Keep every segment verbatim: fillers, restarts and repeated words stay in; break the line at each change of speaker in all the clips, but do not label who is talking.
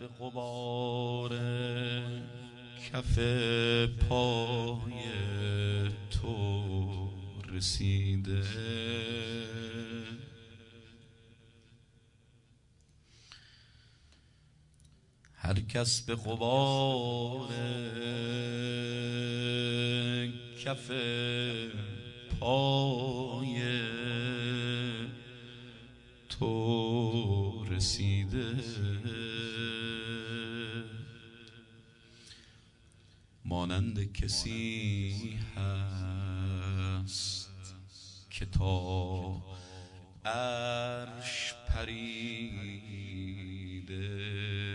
به غبار کف پای تو رسیده، هر کس به غبار کف پای تو رسیده، مانند کسی هست که تا عرش پریده،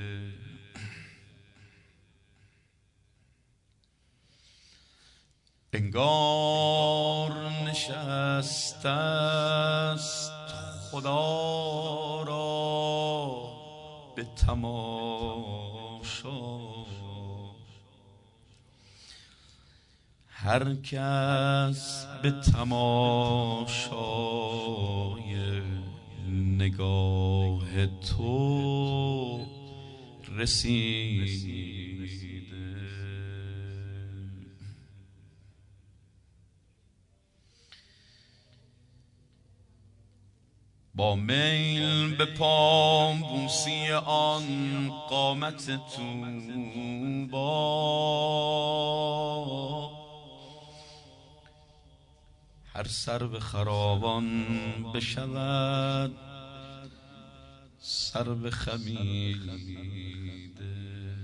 انگار نشسته است خدا را به تماشا، هر کس به تماشای نگاه تو رسیده، با میل به پابوسی آن قامت طوبی، هر سرو خرابان بشود سرو خمیده،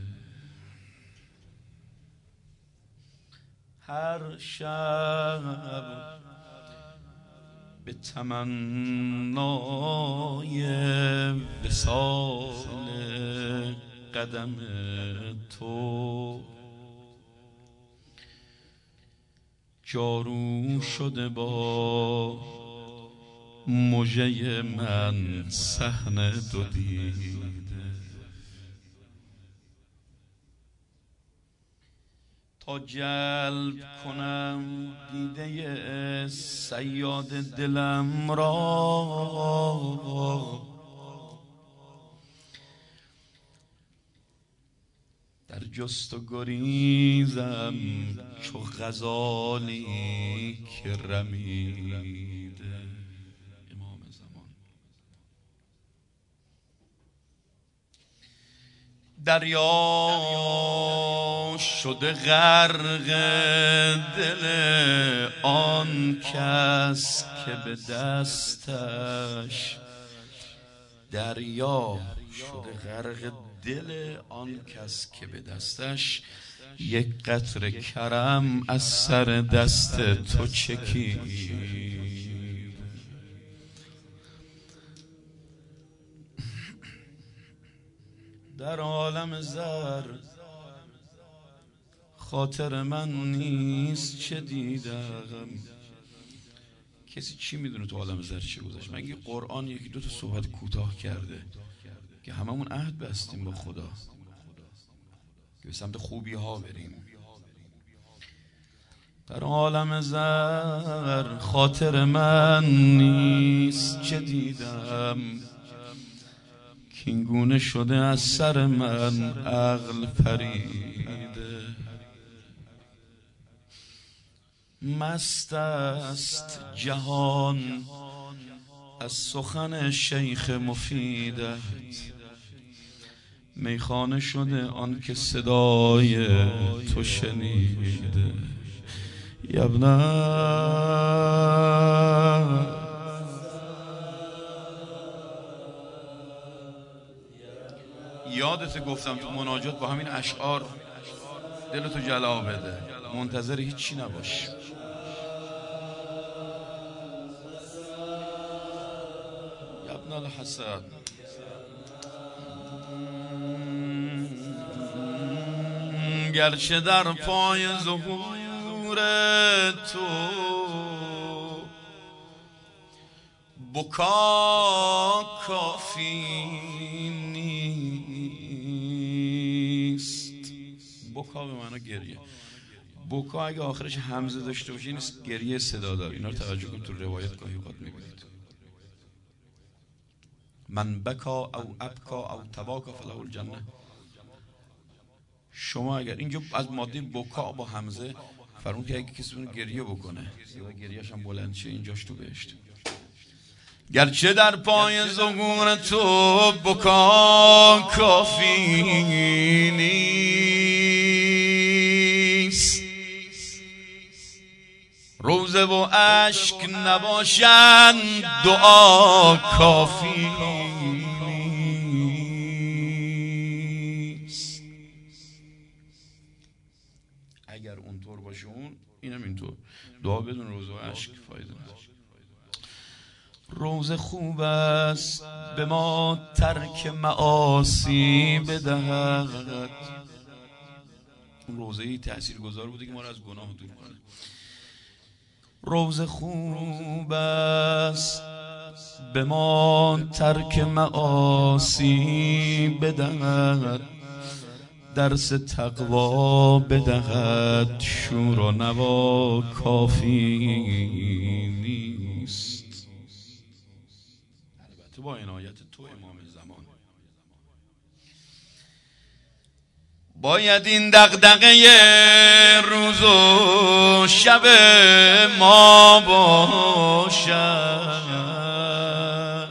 هر شب به تمنای وصال قدم تو جارو شده با مژه من صحن دو دیده، تا جلب کنم دیده صیاد دلم را، در جست و گریزم چو غزالی که رمیده، امام زمان دریا شده غرق دل آن کس که به دستش، دریا شده غرق دل آن کس که به دستش یک قطره کرم از سر دست تو چکید، در عالم زر خاطر من نیست چه دیدم. کسی چی میدونه تو عالم زر چه گذشت؟ مگه قرآن یکی دو تا صحبت کوتاه کرده که هممون عهد بستیم با خدا که به سمت خوبی ها بریم. در عالم زر خاطر من نیست چه دیدم، کینگونه شده از سر من عقل پریده، مست است جهان از سخن شیخ مفیدت، میخانه شده آن که صدای تو شنیده. یبنا یادت گفتم تو مناجات با همین اشعار دلتو جلا بده، منتظر هیچی نباش. یبنا الحسن گرچه در پای ظهور تو بکا کافی نیست. بکا به معنی گریه. بکا اگه آخرش همزه داشته باشه نیست گریه صدا دار. اینا رو توجه کن تو روایت گاهی اوقات میبینید. من بکا او ابکا او تباکا فله الجنه. شما اگر اینجا از ماده بکا با همزه فرمون که اگه کسی اونو گریه بکنه یا گریهش هم بلند شه اینجاش تو بهشت. گرچه در پای زغون تو بکا کافی نیست، روزه و اشک نباشند دعا کافی نیست. اگر اونطور باشه اون اینم اینطور، دعا بدون روزه و اشک فایده نداره. روزه خوب است به ما ترک معاصی بدهد. اون روزه تأثیر گذار بوده که ما را از گناه دور کنه. روزه خوب است به ما ترک معاصی بدهد، درس تقوا بدهد، شور و نوا کافی نیست. البته با عنایت تو امام زمان. باید این دغدغه روز و شب ما باشد،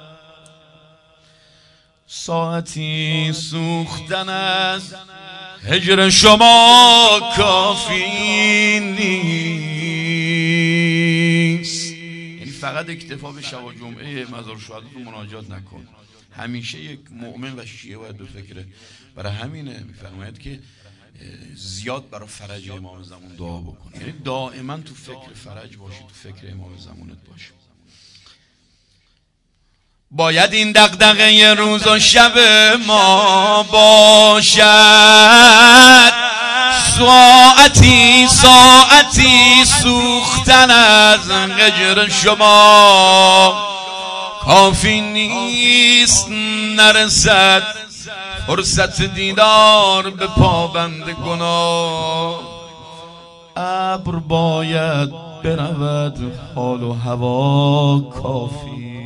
ساعتی سوختن از هجر شما کافی نیست. یعنی فقط اکتفا به شب و جمعه مزار شهدا رو مناجات نکن. همیشه یک مؤمن و شیعه باید به فکره. برای همینه میفرماید که زیاد برای فرج امام زمان دعا بکن. یعنی دائما تو فکر فرج باشی، تو فکر امام زمانت باشی. باید این دغدغه روز و شب ما باشد، ساعتی ساعتی سوختن از هجر شما کافی نیست. نرسد فرصت دیدار به پابند گناه، ابر باید برود حال و هوا کافی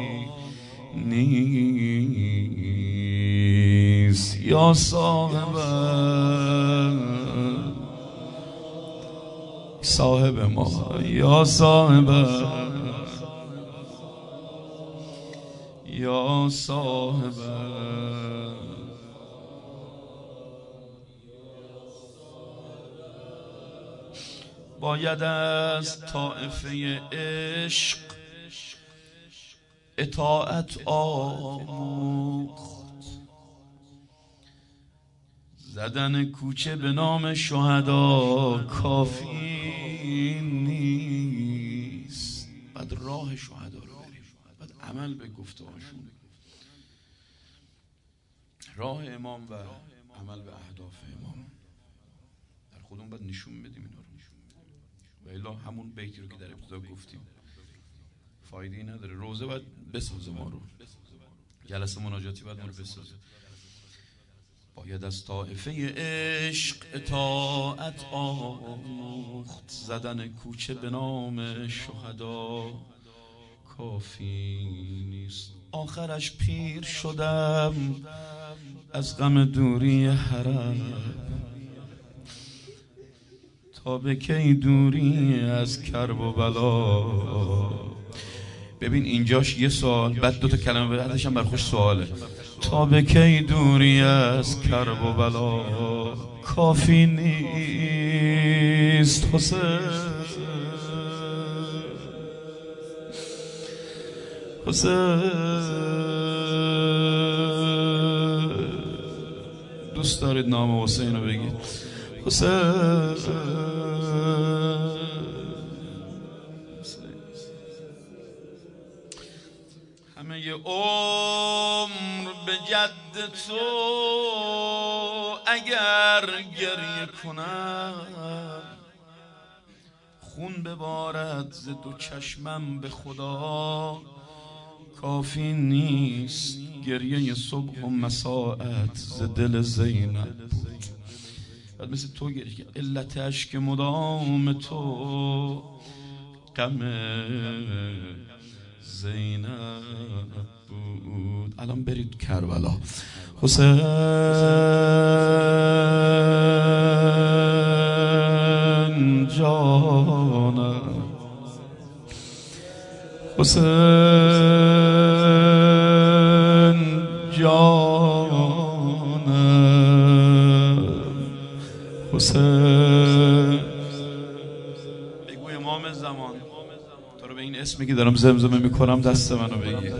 نیست. یا صاحب صاحب ما، یا صاحب یا صاحب باید از طائفه عشق اطاعت آموخت، زدن کوچه به نام شهدا کافی نیست. بعد راه شهدا رو بریم، بعد عمل به گفته هاشون، راه امام و عمل به اهداف امام در خودمون باید نشون بدیم اینا رو. و الا همون بیتی رو که در ابتدا گفتیم فایده‌ای نداره. روزه باید بسازه ما رو، جلسه مناجاتی باید ما رو بسازه. باید از طائفه عشق اطاعت آموخت، زدن کوچه به نام شهدا کافی نیست. آخرش پیر شدم از غم دوری حرم، تا به کی دوری از کرب و بلا. ببین اینجاش یه سوال، بعد دو تا کلمه بعدش هم برخوش سواله. تا به کی دوری از کرب و بلا کافی نیست. حسین حسین دوست دارید نام حسین رو بگید؟ حسین همه ی عمر به جد تو اگر گریه کنم، خون ببارد ز دو چشمم به خدا کافی نیست. گریه صبح و مساعت ز دل زینب بود، بعد مثل تو گریه که علتش که مدام تو غم زینب بود. الان برید کربلا. حسین حسین جانم، حسین. بگو امام زمان، تو رو به این اسمی که دارم زمزمه میکنم دست منو بگیر.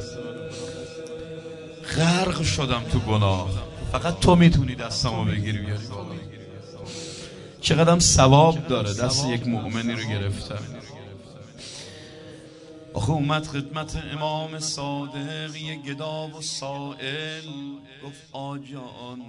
غرق شدم تو گناه، فقط تو میتونی دستمو بگیری بیاری بالا. چقدرم ثواب داره دست یک مؤمنی رو گرفتم. آخه اومد خدمت امام صادق یه گدا و سائل، گفت آجان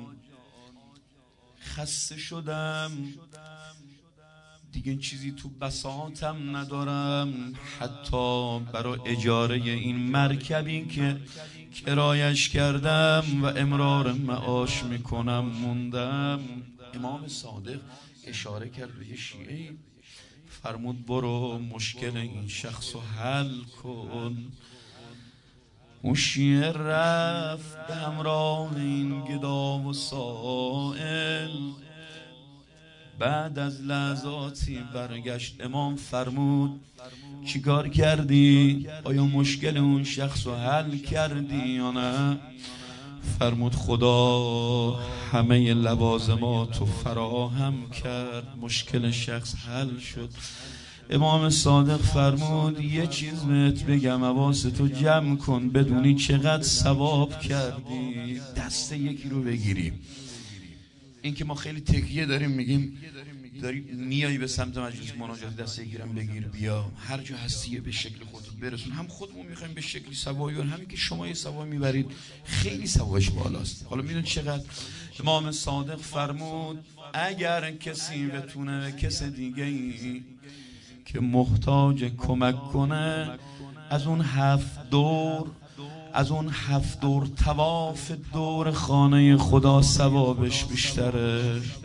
خسته شدم دیگه چیزی تو بساطم ندارم، حتی برای اجاره این مرکبی که کرایش کردم و امرار معاش میکنم موندم. امام صادق اشاره کرد به یه شیعه، فرمود برو مشکل این شخص رو حل کن. اون شیعه رفت به همراه این گدا و سائل، بعد از لحظاتی برگشت. امام فرمود چیکار کردی؟ آیا مشکل اون شخص رو حل کردی یا نه؟ فرمود خدا همه لوازمات رو فراهم کرد، مشکل شخص حل شد. امام صادق فرمود یه چیز بهت بگم، حواستو جمع کن بدونی چقدر ثواب کردی. دست یکی رو بگیری. این که ما خیلی تکیه داریم میگیم داری میایی به سمت مجلس مناجات دست یکیرم بگیر بیا، هر جا هستی به شکل خودت برسون. هم خودمون میخوایم به شکلی ثوابی بریم، همین که شما یه ثواب میبرید خیلی ثوابش بالاست. حالا میدون چقدر؟ امام صادق فرمود اگر کسی بتونه کس دیگه ای که محتاج کمک کنه، از اون هفت دور از اون هفت دور طواف دور خانه خدا ثوابش بیشتره.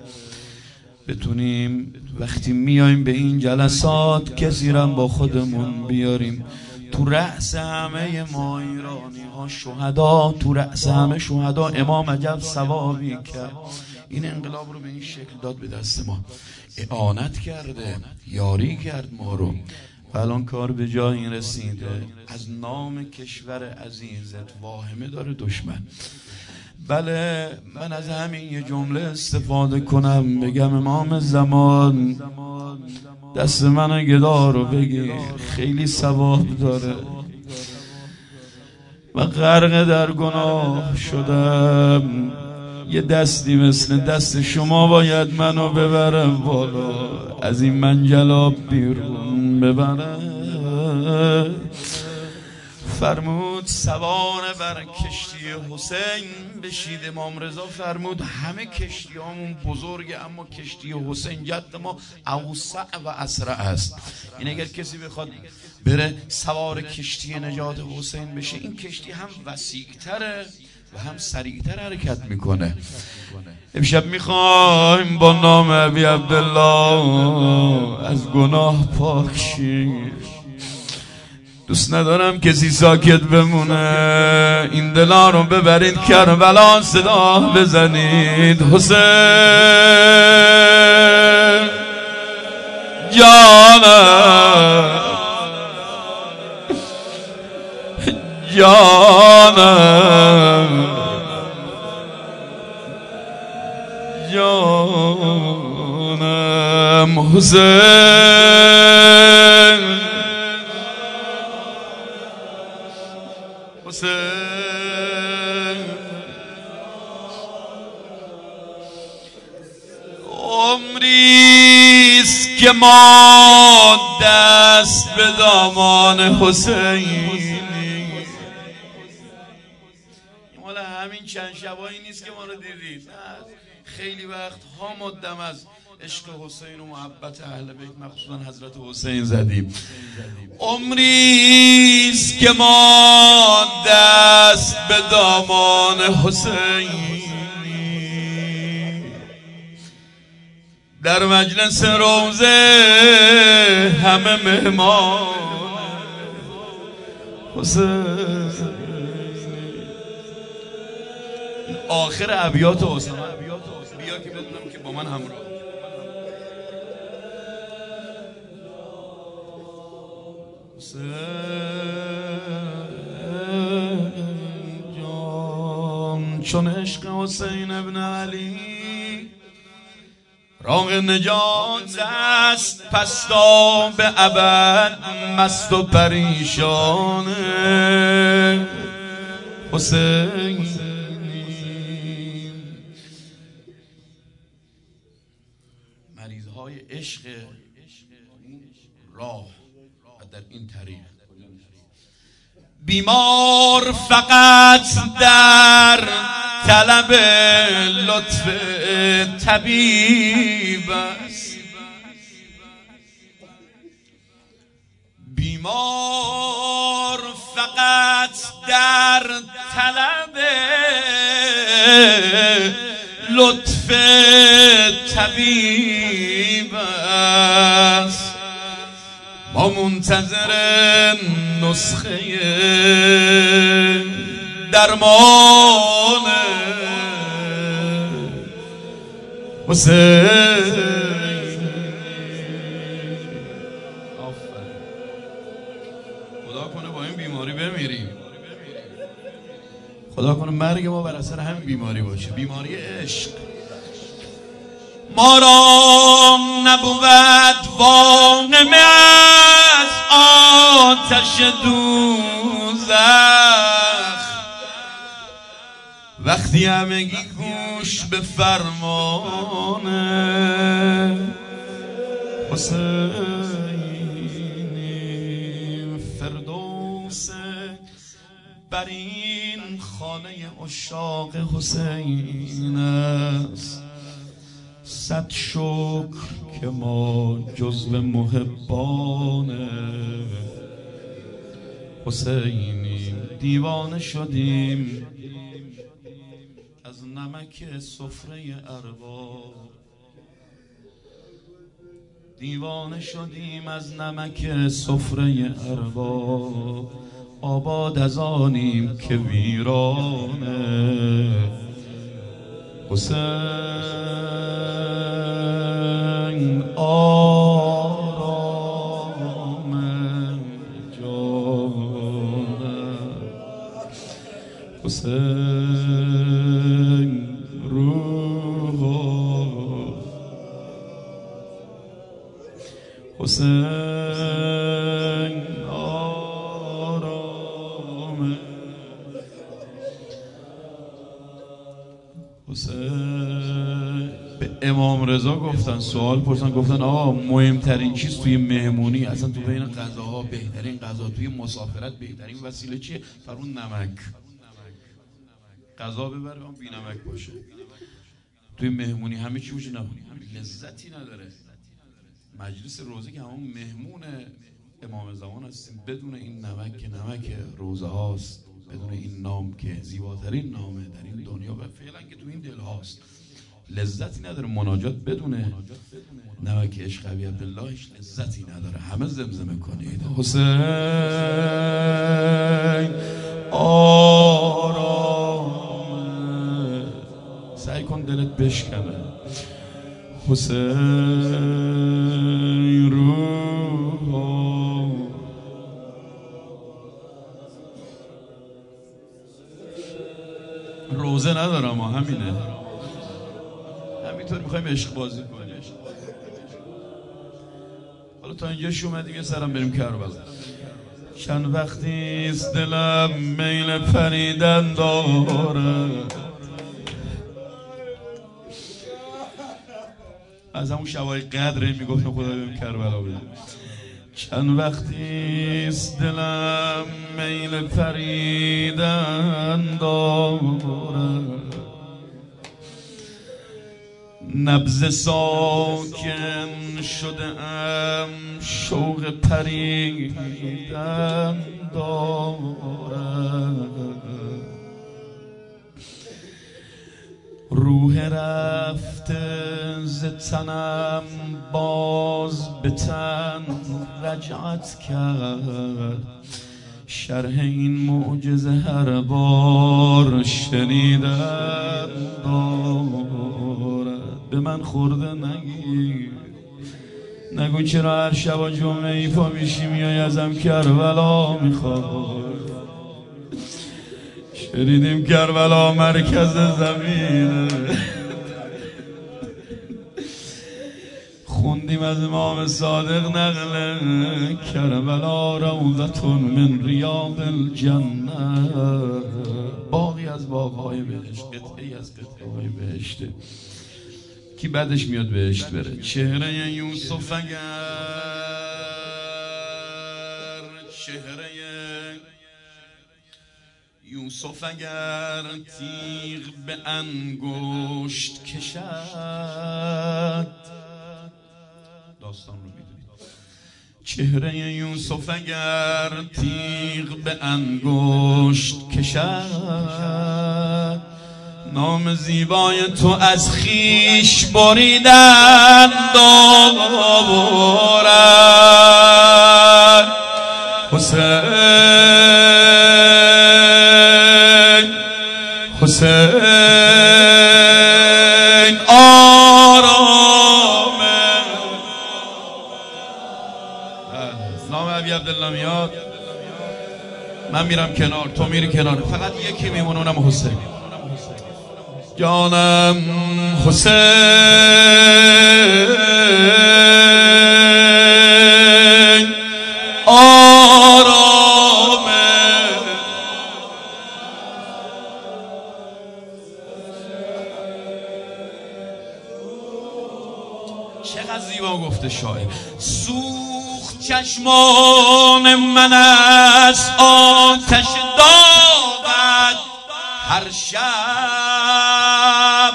بتونیم وقتی میایم به این جلسات کسی را با خودمون بیاریم. تو رأس همه ما ایرانی ها شهدا، تو رأس همه شهدا امام عجب ثوابی کرد. این انقلاب رو به این شکل داد به دست ما، اعانت کرده، یاری کرد ما رو و الان کار به جایی رسیده. از نام کشور عزیزت واهمه داره دشمن. بله من از همین یه جمله استفاده کنم بگم امام زمان دست من گدا رو بگیر، خیلی ثواب داره. من غرق در گناه شدم، یه دستی مثل دست شما باید منو ببرم بالا، از این منجلاب بیرون ببرم. فرمود سوار بر کشتی حسین بشید. امام رضا فرمود همه کشتی همون بزرگه، اما کشتی حسین جد ما اوسع و اسرع است. این اگر کسی بخواد بره سوار کشتی نجات حسین بشه، این کشتی هم وسیع‌تره و هم سریعتر حرکت میکنه. امشب میخوایم با نام ابی عبدالله از گناه پاک شیم. دوست ندارم کسی ساکت بمونه. این دلا رو ببرید کربلا صدا بزنید. حسین جانم جانم جانم حسین حسین عمریست که ما دست به دامان حسین. مال همین چند شبایی نیست که ما رو دیدید، خیلی وقت ها مدام از عشق حسین و محبت اهل بیت مخصوصا حضرت حسین زدیم. عمریست که ما دست به دامان حسین، در مجلس روزه همه مهمان حسین. آخر ابیات حسین بیا که بدونم که با من همراه. حسین چون عشق حسین ابن علی راه نجات است، پس تا به ابد مست و پریشان حسین. مریض های عشق راه و در این طریق بیمار فقط در طلب لطف طبیب است، بیمار فقط در طلب لطف طبیب است. ما منتظر نسخه درمان حسین. خدا کنه با این بیماری بمیریم، خدا کنه مرگ ما بر اثر همین بیماری باشه، بیماری عشق. ما را نبود واقم از آتش دوزخ، وقتی همگی گوش به فرمان حسین. فردوس بر این خانه عشاق حسین است، صد شکر که ما جزو محبان حسینیم. دیوانه شدیم از نمک سفره ارباب، دیوانه شدیم از نمک سفره ارباب. آباد از آنیم که ویرانه حسین. آرام جان حسین، روح حسین، آرام حسین. به امام رضا گفتن، سوال پرسن، گفتن آقا مهمترین چیز توی مهمونی، اصلا تو بین غذاها بهترین غذا، توی مسافرت بهترین وسیله چیه؟ فرون نمک. غذا ببره اون بی نمک باشه. توی مهمونی همه چی باشه نمونی، لذتی نداره. مجلس روزه که همون مهمون امام زمان هستیم، بدون این نمک که نمک روزه هاست، بدون این نام که زیباترین نامه در این دنیا و فعلا که تو این دل هاست، لذتی نداره. مناجات بدون نمک عشق ابی عبدالله هیچ لذتی نداره. همه زمزمه کنید حسین، آرام. سعی کن دلت بشکنه حسین، روح روزه ندارم، همینه، همینطور میخوایم عشق بازی کنیم. حالا تا اینجاش اومدیم، یه سرم بریم کربلا. چند وقتی است دلم میل پریدن داره، از همون شبای قدره میگفتم خدا بریم کربلا بده. چند وقتی است دلم میل پریدن داره، نبض ساکن شده ام شوق پریدن داره. روح رفته ز تنم باز به تن رجعت کرد، شرح این معجزه هر بار شنیدن دارد. به من خورده نگیر، نگو چرا هر شب و جمعه ای پا میشی میای ازم کربلا میخواد. شنیدیم کربلا مرکز زمینه، خوندیم از امام صادق نقل کربلا روضتون من ریاض الجنه، باقی از باغ‌های بهشت، قطعی از قطعه‌های بهشته. کی بعدش میاد بهشت بره؟ چهره یوسف اگر چهره یوسف اگر تیغ به انگشت کشد، داستان رو میدونید. چهره یوسف اگر تیغ به انگشت کشد، نام زیبای تو از خیش بریدن دارد. حسین حسین آرامه. نام ابی عبدالله میاد، من میرم کنار، تو میری کنار، فقط یکی میمونه، اونم حسین. جانم حسین آرامه. چقدر زیبا گفته شاعر. سوخت چشمان من از آتش داغت هر شب،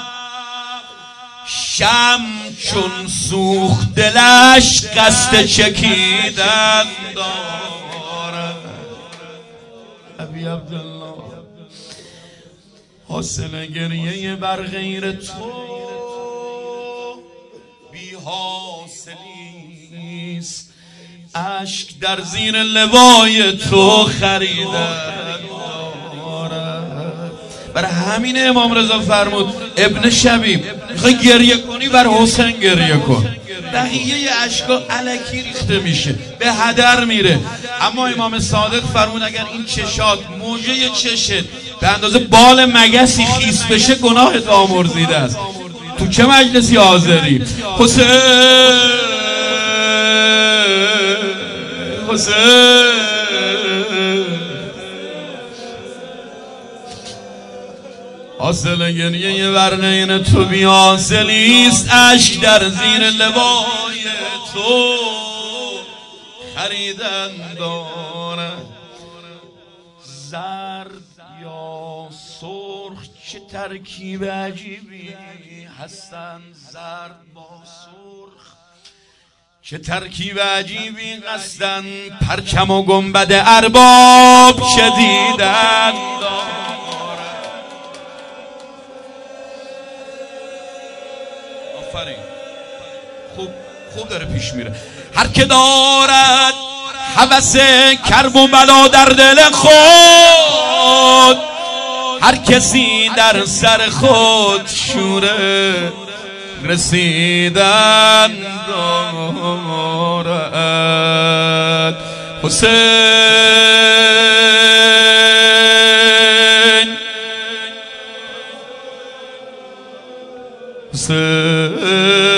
شم چون سوخت دلش قصد چکیدن دارد. ابی عبدالله حاصل گریه بر غیر تو بی حاصلیست، اشک در زیر لوای تو خریدن دارد. برای همین امام رضا فرمود ابن شبیب میخوای گریه کنی بر حسین گریه کن. بقیه اشکا الکی ریخته میشه، به هدر میره. اما امام صادق فرمود اگر این چشات، موجه چشت به اندازه بال مگسی خیس بشه، گناهت آمرزیده است. تو چه مجلسی حاضری؟ حسین حسین حاصل گریه ورنین تو بی حاصلیست، اشک در زیر لوای تو خریدن دارد. زرد یا سرخ چه ترکیب عجیبی هستن، زرد با سرخ چه ترکیب عجیبی قصدن، پرچم و گنبد ارباب چه دیدن دارد. خوب خوب داره پیش میره. هر که دارد هوس کرب و بلا در دل خود، هر کسی در سر خود شوره رسیدن دارد. حسین حسین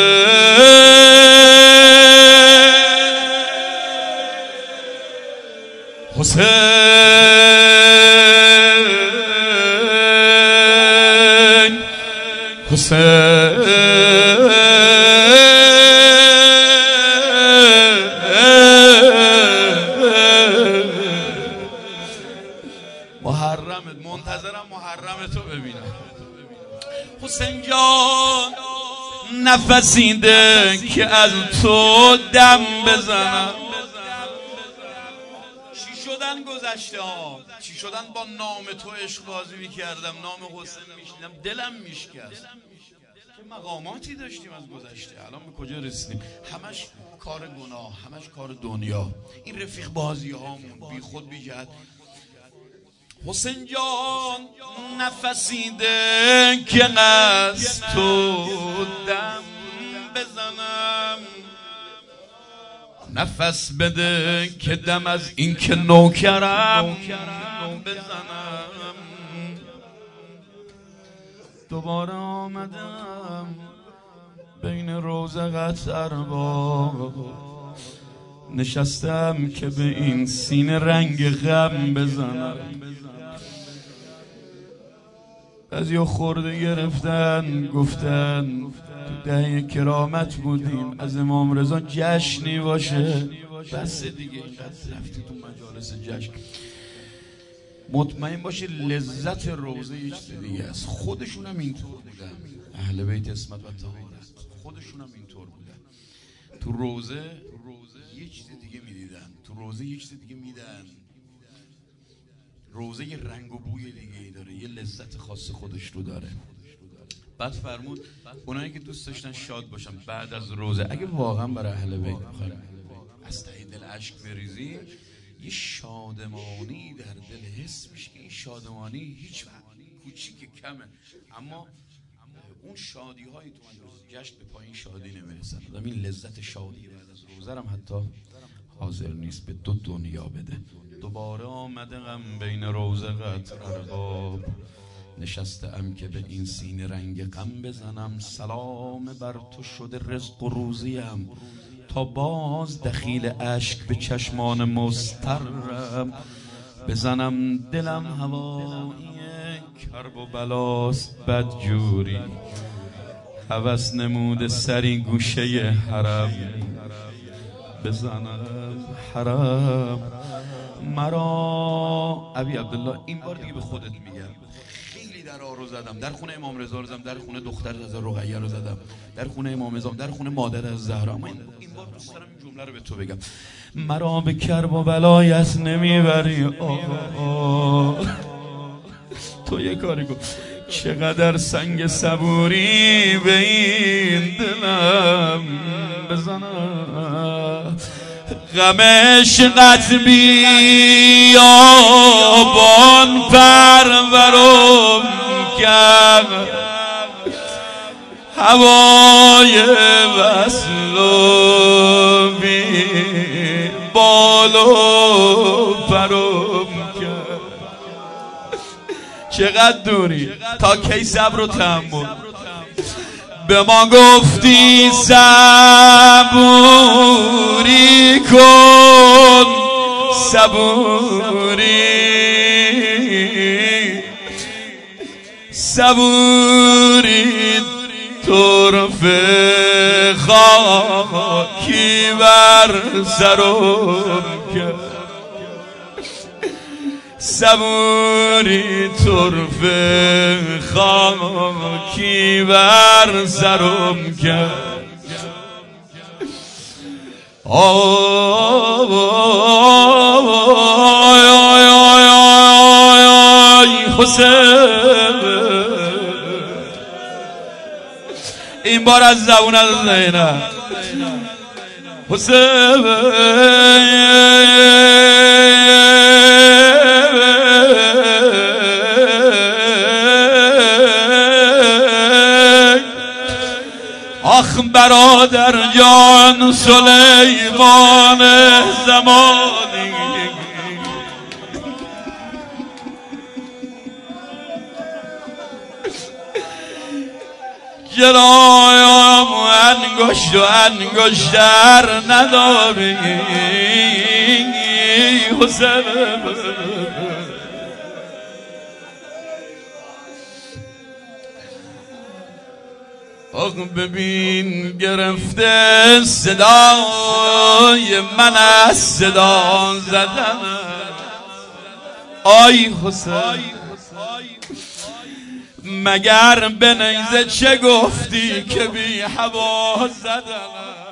حسین حسین محرمت، منتظرم محرمتو ببینم. حسین جان نفسیده که از تو دم بزنم. چی شدن گذشته ها؟ چی شدن با نام تو عشق بازی میکردم، نام حسین میشنیدم دلم میشکست. چه مقاماتی داشتیم از گذشته، الان به کجا رسیدیم؟ همش کار گناه، همش کار دنیا، این رفیق بازی هامون بی خود بی جهت. حسین جان نفسیده که از تو دم بزنم، نفس بده که دم از این که نوکرم بزنم. دوباره آمدم بین روزقت ارباب، نشستم که به این سینه رنگ غم بزنم. بعضیا خورده گرفتن گفتن تو دهه کرامت بودیم، از امام رضا جشنی باشه. بس دیگه اینقدر رفتی تو مجالس جشن. مطمئن باشی لذت روزه یه چیز دیگه است. خودشون هم اینطور بودن، اهل بیت عصمت و طهارت خودشون هم اینطور بودن. تو روزه یه چیز دیگه میدیدن، تو روزه یه چیز دیگه میدن. روزه یه رنگ و بوی دیگه ای داره، یه لذت خاص خودش رو داره. بعد فرمود اونایی که دوست داشتن شاد باشن بعد از روزه، اگه واقعا برای اهل بیت بخوایم از ته دل اشک بریزی، یه شادمانی در دل حس میشه که این شادمانی هیچ کوچیک کمه، اما اون شادی های تو من جشن به پایین شادی نمیرسن. آدم این لذت شادی بعد از روزه هم حتی حاضر نیست به دو دنیا بده. دوباره آمده غم بین روزقت ارباب، نشستم که به این سینه رنگ غم بزنم. سلام بر تو شده رزق و روزیم، تا باز دخیل اشک به چشمان مسترم. بزنم دلم هوایی کرب و بلاست بدجوری، هوس نموده سری گوشه حرم. بزنم حرم مرا. ابی عبدالله این بار دیگه به خودت میگم، خیلی در رو زدم، در خونه امام رضا رو زدم، در خونه دختر رضا رقیه رو زدم، در خونه امام رضا، در خونه مادر از زهرا، اما این بار دوست دارم این جمله رو به تو بگم. مرا به کرب و بلایت نمیبری آه. تو یه کاری کن، چقدر سنگ صبوری به این دلم بزنم. غم عشقت بیابان پرورم کرد، هوای وصل و بی بال و پرم کرد. چقدر دوری، تا کی صبر و تحمل؟ به ما گفتی صبوری کن، صبوری صبوری طرف خاکی بر سرم کرد. صبوری طرف خاکی بر سرم کرد. آی آی آی آی حسین، این بار از زبون از زینب حسین. آخ برادر جان سلیمان زمانی، جرایم انگشت و انگشتر نداری حسین. آخ ببین گرفته صدای من از صدا زدن. آی حسین مگر به نیزه چه گفتی که بی هوا زدن؟